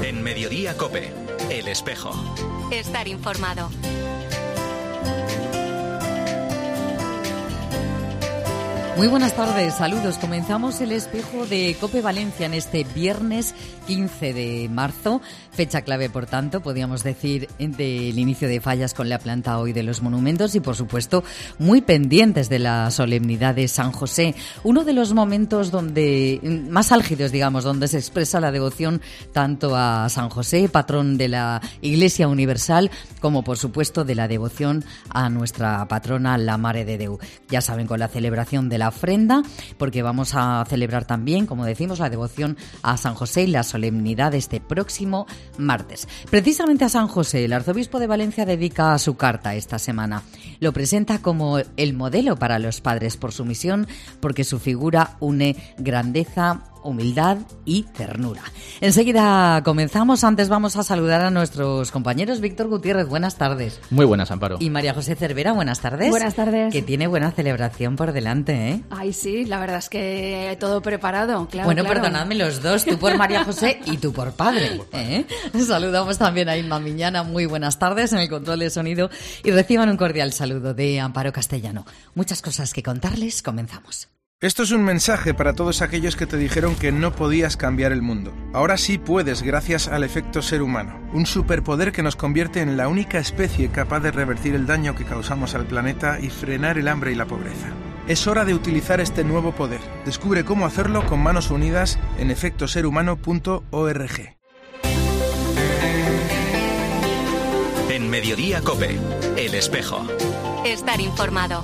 En Mediodía COPE, El Espejo. Estar informado. Muy buenas tardes, saludos. Comenzamos El Espejo de COPE Valencia en este viernes 15 de marzo, fecha clave, por tanto, podríamos decir, del inicio de fallas con la planta hoy de los monumentos y, por supuesto, muy pendientes de la solemnidad de San José, uno de los momentos más álgidos, digamos, donde se expresa la devoción tanto a San José, patrón de la Iglesia Universal, como, por supuesto, de la devoción a nuestra patrona, la Mare de Déu. Ya saben, con la celebración de la ofrenda, porque vamos a celebrar también, como decimos, la devoción a San José y la solemnidad de este próximo martes. Precisamente a San José, el arzobispo de Valencia dedica su carta esta semana. Lo presenta como el modelo para los padres por su misión, porque su figura une grandeza, humildad y ternura. Enseguida comenzamos. Antes vamos a saludar a nuestros compañeros. Víctor Gutiérrez, buenas tardes. Muy buenas, Amparo. Y María José Cervera, buenas tardes. Buenas tardes. Que tiene buena celebración por delante, ¿eh? Ay, sí, la verdad es que todo preparado, claro. Bueno, claro. Perdonadme los dos, tú por María José y tú por padre, ¿eh? Saludamos también a Inma Miñana, muy buenas tardes en el control de sonido y reciban un cordial saludo de Amparo Castellano. Muchas cosas que contarles, comenzamos. Esto es un mensaje para todos aquellos que te dijeron que no podías cambiar el mundo. Ahora sí puedes, gracias al efecto ser humano, un superpoder que nos convierte en la única especie capaz de revertir el daño que causamos al planeta y frenar el hambre y la pobreza. Es hora de utilizar este nuevo poder. Descubre cómo hacerlo con manos unidas en efectoserhumano.org. En Mediodía COPE, El Espejo. Estar informado.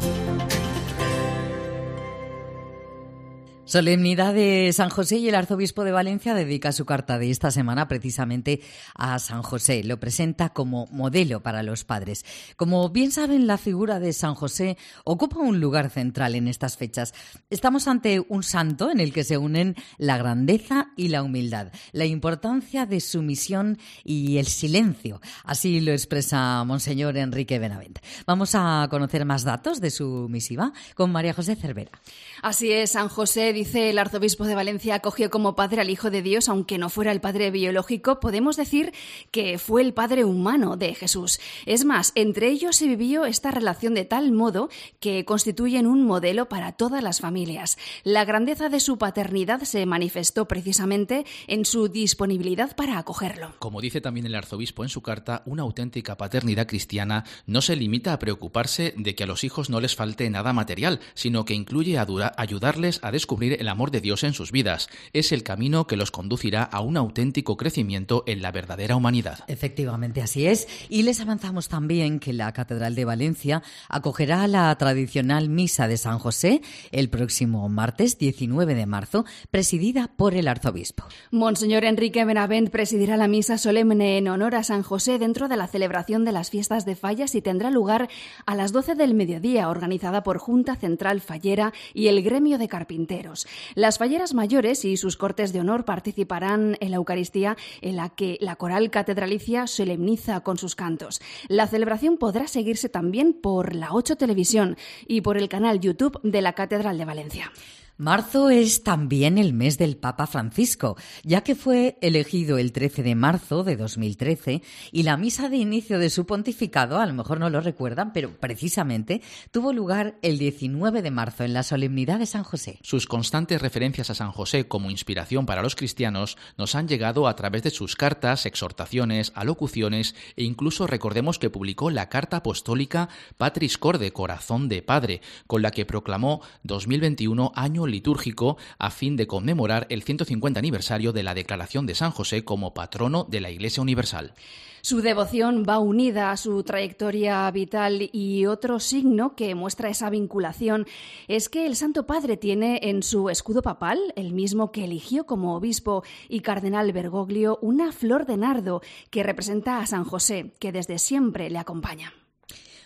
Solemnidad de San José y el arzobispo de Valencia dedica su carta de esta semana precisamente a San José. Lo presenta como modelo para los padres. Como bien saben, la figura de San José ocupa un lugar central en estas fechas. Estamos ante un santo en el que se unen la grandeza y la humildad, la importancia de su misión y el silencio. Así lo expresa Monseñor Enrique Benavent. Vamos a conocer más datos de su misiva con María José Cervera. Así es, San José, dice el arzobispo de Valencia, acogió como padre al Hijo de Dios, aunque no fuera el padre biológico. Podemos decir que fue el padre humano de Jesús. Es más, entre ellos se vivió esta relación de tal modo que constituyen un modelo para todas las familias. La grandeza de su paternidad se manifestó precisamente en su disponibilidad para acogerlo. Como dice también el arzobispo en su carta, una auténtica paternidad cristiana no se limita a preocuparse de que a los hijos no les falte nada material, sino que incluye ayudarles a descubrir el amor de Dios en sus vidas. Es el camino que los conducirá a un auténtico crecimiento en la verdadera humanidad. Efectivamente, así es. Y les avanzamos también que la Catedral de Valencia acogerá la tradicional Misa de San José el próximo martes 19 de marzo, presidida por el arzobispo. Monseñor Enrique Benavent presidirá la misa solemne en honor a San José dentro de la celebración de las fiestas de Fallas y tendrá lugar a las 12 del mediodía, organizada por Junta Central Fallera y el Gremio de Carpinteros. Las falleras mayores y sus cortes de honor participarán en la Eucaristía, en la que la coral catedralicia solemniza con sus cantos. La celebración podrá seguirse también por la 8 Televisión y por el canal YouTube de la Catedral de Valencia. Marzo es también el mes del Papa Francisco, ya que fue elegido el 13 de marzo de 2013 y la misa de inicio de su pontificado, a lo mejor no lo recuerdan, pero precisamente tuvo lugar el 19 de marzo en la solemnidad de San José. Sus constantes referencias a San José como inspiración para los cristianos nos han llegado a través de sus cartas, exhortaciones, alocuciones e incluso recordemos que publicó la carta apostólica Patris Corde, Corazón de Padre, con la que proclamó 2021 año litúrgico a fin de conmemorar el 150 aniversario de la declaración de San José como patrono de la Iglesia Universal. Su devoción va unida a su trayectoria vital y otro signo que muestra esa vinculación es que el Santo Padre tiene en su escudo papal, el mismo que eligió como obispo y cardenal Bergoglio, una flor de nardo que representa a San José, que desde siempre le acompaña.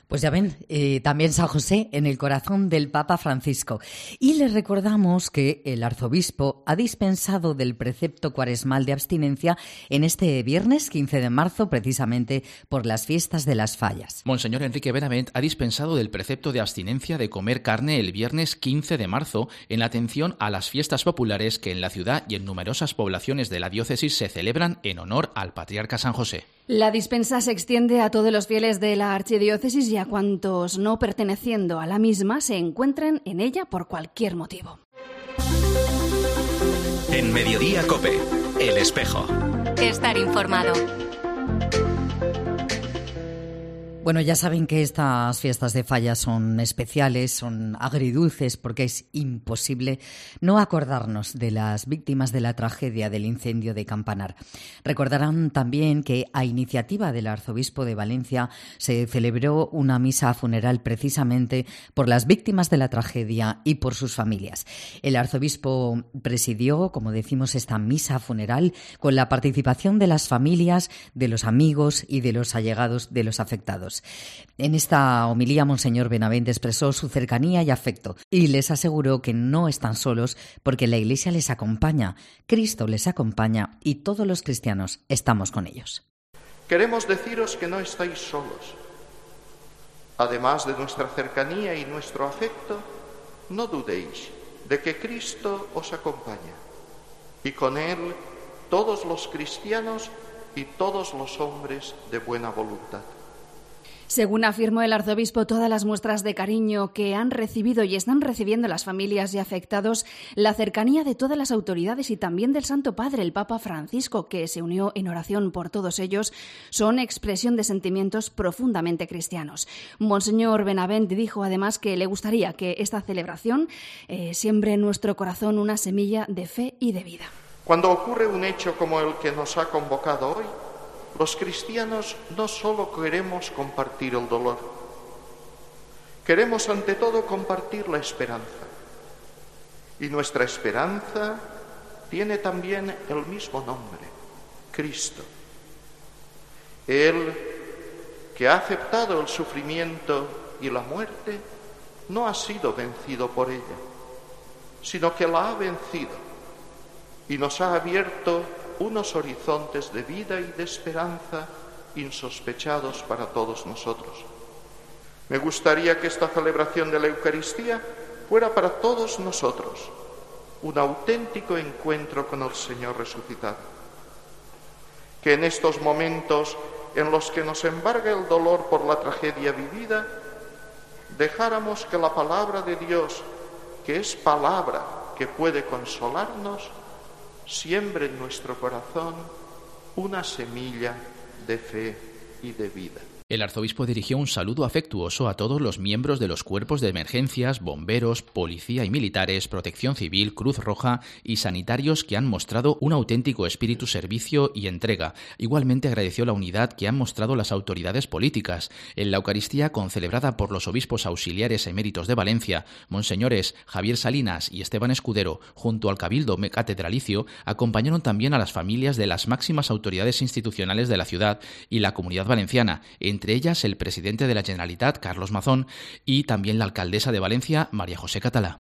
Pues ya ven, también San José en el corazón del Papa Francisco. Y les recordamos que el arzobispo ha dispensado del precepto cuaresmal de abstinencia en este viernes 15 de marzo, precisamente por las fiestas de las fallas. Monseñor Enrique Benavent ha dispensado del precepto de abstinencia de comer carne el viernes 15 de marzo en atención a las fiestas populares que en la ciudad y en numerosas poblaciones de la diócesis se celebran en honor al patriarca San José. La dispensa se extiende a todos los fieles de la archidiócesis y a cuantos no perteneciendo a la misma se encuentren en ella por cualquier motivo. En Mediodía COPE, El Espejo. Estar informado. Bueno, ya saben que estas fiestas de fallas son especiales, son agridulces, porque es imposible no acordarnos de las víctimas de la tragedia del incendio de Campanar. Recordarán también que a iniciativa del arzobispo de Valencia se celebró una misa funeral precisamente por las víctimas de la tragedia y por sus familias. El arzobispo presidió, como decimos, esta misa funeral con la participación de las familias, de los amigos y de los allegados de los afectados. En esta homilía, Monseñor Benavent expresó su cercanía y afecto y les aseguró que no están solos porque la Iglesia les acompaña, Cristo les acompaña y todos los cristianos estamos con ellos. Queremos deciros que no estáis solos. Además de nuestra cercanía y nuestro afecto, no dudéis de que Cristo os acompaña y con Él todos los cristianos y todos los hombres de buena voluntad. Según afirmó el arzobispo, todas las muestras de cariño que han recibido y están recibiendo las familias y afectados, la cercanía de todas las autoridades y también del Santo Padre, el Papa Francisco, que se unió en oración por todos ellos, son expresión de sentimientos profundamente cristianos. Monseñor Benavent dijo además que le gustaría que esta celebración siembre en nuestro corazón una semilla de fe y de vida. Cuando ocurre un hecho como el que nos ha convocado hoy, los cristianos no solo queremos compartir el dolor, queremos ante todo compartir la esperanza. Y nuestra esperanza tiene también el mismo nombre, Cristo. Él, que ha aceptado el sufrimiento y la muerte, no ha sido vencido por ella, sino que la ha vencido y nos ha abierto unos horizontes de vida y de esperanza insospechados para todos nosotros. Me gustaría que esta celebración de la Eucaristía fuera para todos nosotros un auténtico encuentro con el Señor resucitado. Que en estos momentos en los que nos embarga el dolor por la tragedia vivida, dejáramos que la palabra de Dios, que es palabra que puede consolarnos, siembre en nuestro corazón una semilla de fe y de vida. El arzobispo dirigió un saludo afectuoso a todos los miembros de los cuerpos de emergencias, bomberos, policía y militares, protección civil, Cruz Roja y sanitarios que han mostrado un auténtico espíritu servicio y entrega. Igualmente agradeció la unidad que han mostrado las autoridades políticas. En la Eucaristía, concelebrada por los obispos auxiliares eméritos de Valencia, monseñores Javier Salinas y Esteban Escudero, junto al Cabildo Catedralicio, acompañaron también a las familias de las máximas autoridades institucionales de la ciudad y la Comunidad Valenciana, entre ellas el presidente de la Generalitat, Carlos Mazón, y también la alcaldesa de Valencia, María José Catalá.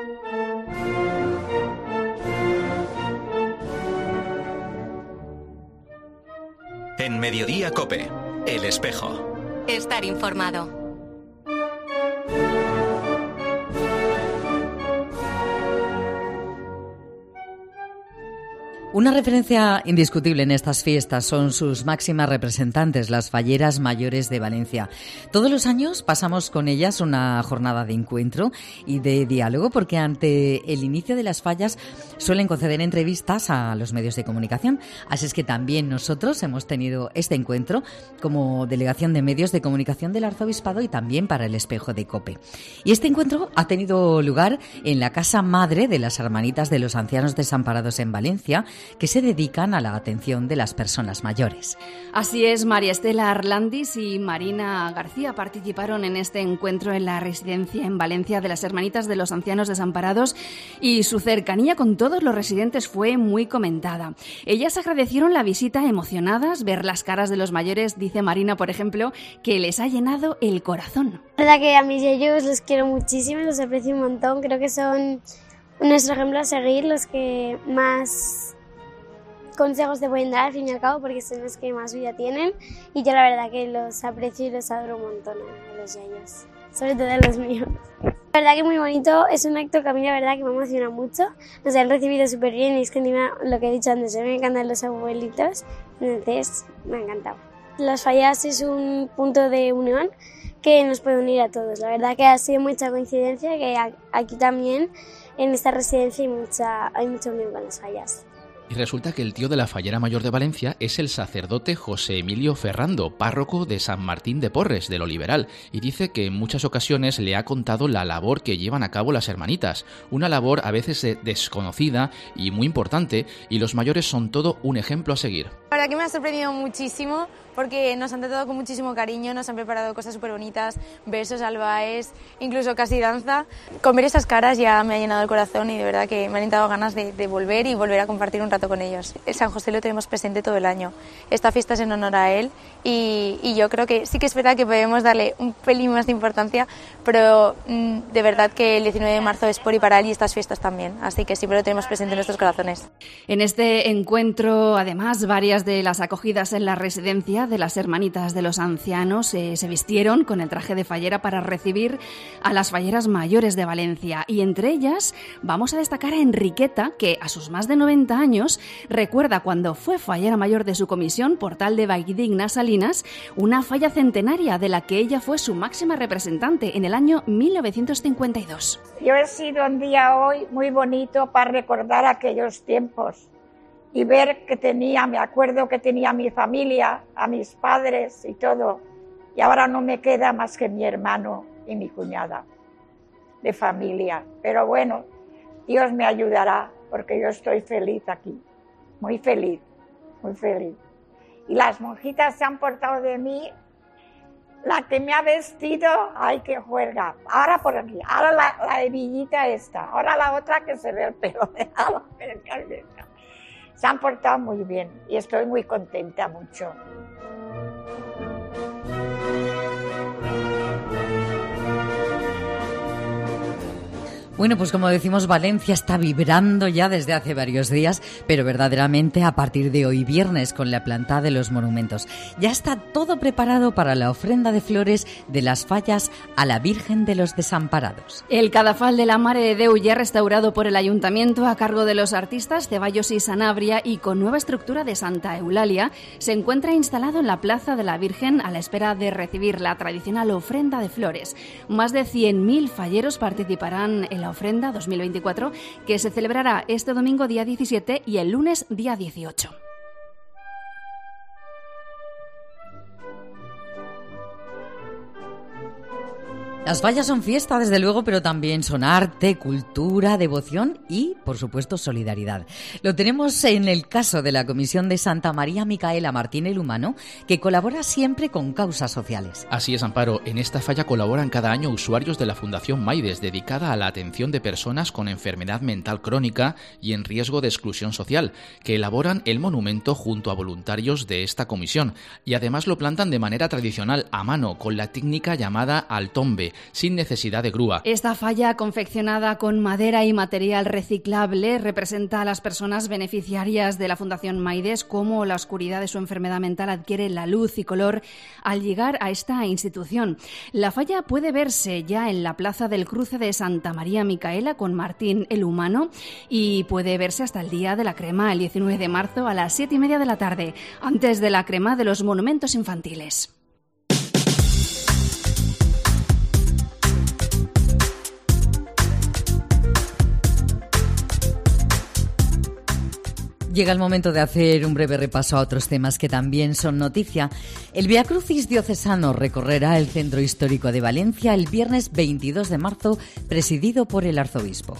En Mediodía COPE, El Espejo. Estar informado. Una referencia indiscutible en estas fiestas son sus máximas representantes, las falleras mayores de Valencia. Todos los años pasamos con ellas una jornada de encuentro y de diálogo, porque ante el inicio de las fallas suelen conceder entrevistas a los medios de comunicación. Así es que también nosotros hemos tenido este encuentro como delegación de medios de comunicación del Arzobispado y también para el Espejo de COPE. Y este encuentro ha tenido lugar en la casa madre de las Hermanitas de los Ancianos Desamparados en Valencia, que se dedican a la atención de las personas mayores. Así es, María Estela Arlandis y Marina García participaron en este encuentro en la residencia en Valencia de las Hermanitas de los Ancianos Desamparados y su cercanía con todos los residentes fue muy comentada. Ellas agradecieron la visita emocionadas, ver las caras de los mayores, dice Marina, por ejemplo, que les ha llenado el corazón. La verdad que a mis yeyos los quiero muchísimo, los aprecio un montón, creo que son nuestro ejemplo a seguir, los que más consejos te pueden dar al fin y al cabo, porque son los que más vida tienen, y yo la verdad que los aprecio y los adoro un montón a los yeyos, sobre todo a los míos. La verdad que muy bonito, es un acto que a mí la verdad que me emociona mucho, nos han recibido súper bien y es que encima lo que he dicho antes, me encantan los abuelitos, entonces me ha encantado. Las fallas es un punto de unión que nos puede unir a todos, la verdad que ha sido mucha coincidencia que aquí también en esta residencia hay mucha unión con las fallas. Y resulta que el tío de la fallera mayor de Valencia es el sacerdote José Emilio Ferrando, párroco de San Martín de Porres, del Oliveral, y dice que en muchas ocasiones le ha contado la labor que llevan a cabo las hermanitas, una labor a veces desconocida y muy importante, y los mayores son todo un ejemplo a seguir. La verdad que me ha sorprendido muchísimo porque nos han tratado con muchísimo cariño, nos han preparado cosas súper bonitas, versos, albaes, incluso casi danza. Con ver esas caras ya me ha llenado el corazón y de verdad que me han dado ganas de volver y volver a compartir un rato con ellos. El San José lo tenemos presente todo el año. Esta fiesta es en honor a él y yo creo que sí que es verdad que podemos darle un pelín más de importancia, pero de verdad que el 19 de marzo es por y para él y estas fiestas también. Así que siempre lo tenemos presente en nuestros corazones. En este encuentro, además, varias de las acogidas en la residencia de las Hermanitas de los Ancianos se vistieron con el traje de fallera para recibir a las falleras mayores de Valencia. Y entre ellas vamos a destacar a Enriqueta, que a sus más de 90 años recuerda cuando fue fallera mayor de su comisión, Portal de Valldigna Salinas, una falla centenaria de la que ella fue su máxima representante en el año 1952. Yo he sido un día hoy muy bonito para recordar aquellos tiempos y ver que me acuerdo que tenía mi familia, a mis padres y todo, y ahora no me queda más que mi hermano y mi cuñada de familia. Pero bueno, Dios me ayudará porque yo estoy feliz aquí, muy feliz, muy feliz. Y las monjitas se han portado de mí, la que me ha vestido, ay, qué juerga. Ahora por aquí, ahora la hebillita esta, ahora la otra que se ve el pelo de ala, pero qué se han portado muy bien y estoy muy contenta mucho. Bueno, pues como decimos, Valencia está vibrando ya desde hace varios días, pero verdaderamente a partir de hoy viernes con la planta de los monumentos. Ya está todo preparado para la ofrenda de flores de las fallas a la Virgen de los Desamparados. El cadafal de la Mare de Déu, ya restaurado por el Ayuntamiento a cargo de los artistas Ceballos y Sanabria y con nueva estructura de Santa Eulalia, se encuentra instalado en la Plaza de la Virgen a la espera de recibir la tradicional ofrenda de flores. Más de 100.000 falleros participarán en la ofrenda 2024 que se celebrará este domingo día 17 y el lunes día 18. Las fallas son fiesta, desde luego, pero también son arte, cultura, devoción y, por supuesto, solidaridad. Lo tenemos en el caso de la Comisión de Santa María Micaela Martín el Humano, que colabora siempre con causas sociales. Así es, Amparo. En esta falla colaboran cada año usuarios de la Fundación Maides, dedicada a la atención de personas con enfermedad mental crónica y en riesgo de exclusión social, que elaboran el monumento junto a voluntarios de esta comisión. Y además lo plantan de manera tradicional, a mano, con la técnica llamada altombe, sin necesidad de grúa. Esta falla, confeccionada con madera y material reciclable, representa a las personas beneficiarias de la Fundación Maides cómo la oscuridad de su enfermedad mental adquiere la luz y color al llegar a esta institución. La falla puede verse ya en la Plaza del Cruce de Santa María Micaela con Martín el Humano y puede verse hasta el día de la crema, el 19 de marzo a las 7:30 de la tarde, antes de la crema de los monumentos infantiles. Llega el momento de hacer un breve repaso a otros temas que también son noticia. El Vía Crucis diocesano recorrerá el centro histórico de Valencia el viernes 22 de marzo, presidido por el arzobispo.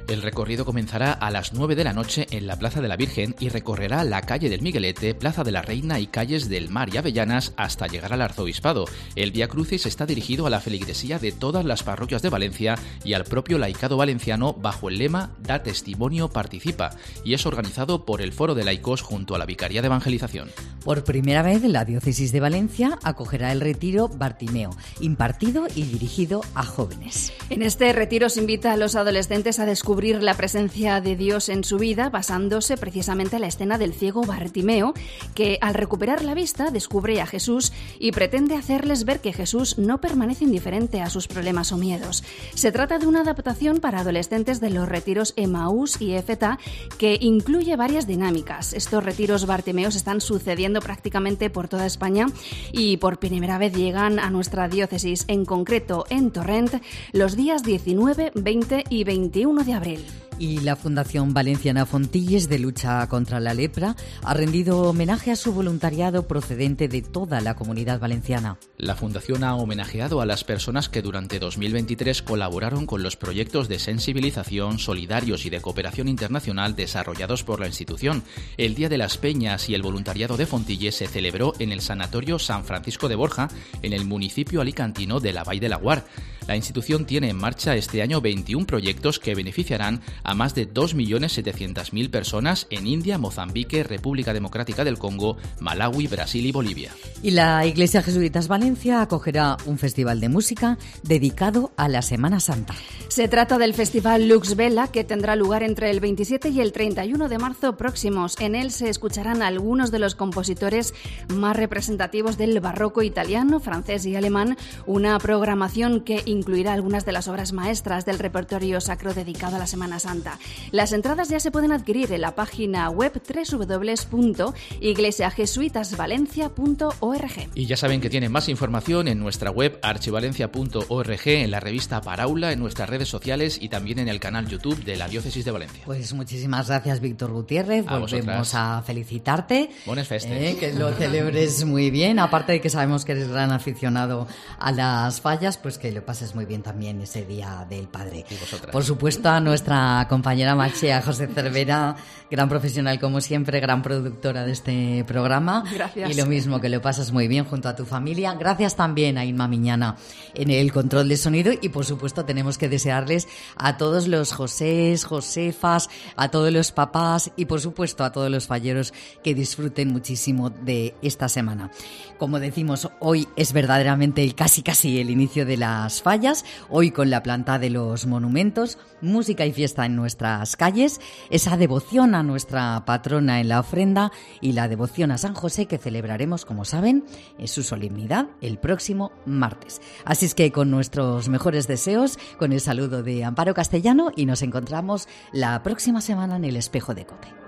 El recorrido comenzará a las 9 de la noche en la Plaza de la Virgen y recorrerá la calle del Miguelete, Plaza de la Reina y calles del Mar y Avellanas hasta llegar al Arzobispado. El Vía Crucis está dirigido a la feligresía de todas las parroquias de Valencia y al propio laicado valenciano bajo el lema Da testimonio, participa, y es organizado por el Foro de Laicos junto a la Vicaría de Evangelización. Por primera vez la Diócesis de Valencia acogerá el retiro Bartimeo, impartido y dirigido a jóvenes. En este retiro se invita a los adolescentes a descubrir la presencia de Dios en su vida basándose precisamente en la escena del ciego Bartimeo, que al recuperar la vista descubre a Jesús y pretende hacerles ver que Jesús no permanece indiferente a sus problemas o miedos. Se trata de una adaptación para adolescentes de los retiros Emaús y Éfeta que incluye varias dinámicas. Estos retiros Bartimeos están sucediendo prácticamente por toda España y por primera vez llegan a nuestra diócesis, en concreto en Torrent, los días 19, 20 y 21 de abril. Y la Fundación Valenciana Fontilles de Lucha contra la Lepra ha rendido homenaje a su voluntariado procedente de toda la Comunidad Valenciana. La Fundación ha homenajeado a las personas que durante 2023 colaboraron con los proyectos de sensibilización, solidarios y de cooperación internacional desarrollados por la institución. El Día de las Peñas y el voluntariado de Fontilles se celebró en el Sanatorio San Francisco de Borja, en el municipio alicantino de la Vall de Laguar. La institución tiene en marcha este año 21 proyectos que beneficiarán a más de 2.700.000 personas en India, Mozambique, República Democrática del Congo, Malawi, Brasil y Bolivia. Y la Iglesia Jesuitas Valencia acogerá un festival de música dedicado a la Semana Santa. Se trata del Festival Lux Vela, que tendrá lugar entre el 27 y el 31 de marzo próximos. En él se escucharán algunos de los compositores más representativos del barroco italiano, francés y alemán, una programación que incluirá algunas de las obras maestras del repertorio sacro dedicado a la Semana Santa. Las entradas ya se pueden adquirir en la página web www.iglesiajesuitasvalencia.org. Y ya saben que tienen más información en nuestra web archivalencia.org, en la revista Paraula, en nuestras redes sociales y también en el canal YouTube de la Diócesis de Valencia. Pues muchísimas gracias, Víctor Gutiérrez. Volvemos a felicitarte. Buenas festes. Que lo celebres muy bien. Aparte de que sabemos que eres gran aficionado a las fallas, pues que lo pases muy bien también ese Día del Padre. Y vosotras. Por supuesto, a nuestra compañera Machea, José Cervera, gran profesional como siempre, gran productora de este programa. Gracias. Y lo mismo, que lo pasas muy bien junto a tu familia. Gracias también a Inma Miñana en el control de sonido y por supuesto tenemos que desearles a todos los Josés, Josefas, a todos los papás y por supuesto a todos los falleros que disfruten muchísimo de esta semana. Como decimos, hoy es verdaderamente casi el inicio de las fallas, hoy con la planta de los monumentos, música y fiesta en nuestras calles, esa devoción a nuestra patrona en la ofrenda y la devoción a San José que celebraremos, como saben, en su solemnidad el próximo martes. Así es que con nuestros mejores deseos, con el saludo de Amparo Castellano y nos encontramos la próxima semana en el Espejo de COPE.